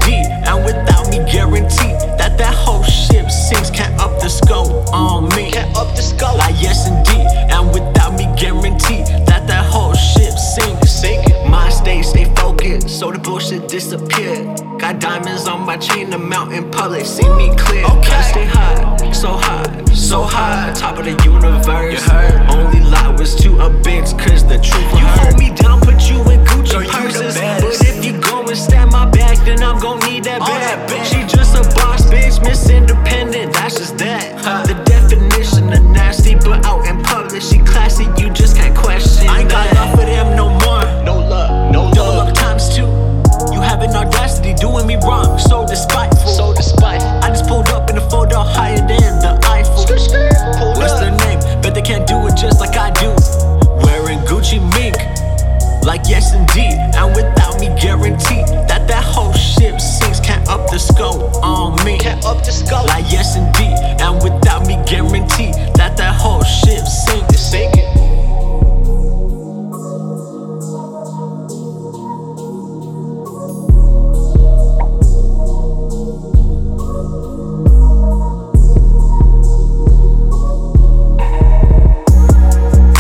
indeed. And without me guarantee that that whole ship sinks. Can't up the scope on me. Can't up the scope. Like yes indeed. And without me guarantee that that whole ship sinks. Mind state, stay focused, so the bullshit disappear. Got diamonds on my chain, the mountain public see me clear. Gotta stay high, so high, so high, top of the universe. Only lie was to a bitch, cause the truth you hold me down, put you in Gucci purses. But if you go and stab my back, then I'm gon' need that bad bitch. She just a boss bitch, Miss Independent, that's just that. The definition of nasty, but out in public she classy, you just can't question. I ain't got love for them no more. No love, no Double love. up times two. You have an audacity doing me wrong, so despiteful. So despite. I just pulled up in a photo higher than the Eiffel. What's their name? Bet they can't do it just like I do. Wearing Gucci mink, like yes indeed. And without me guarantee that that whole ship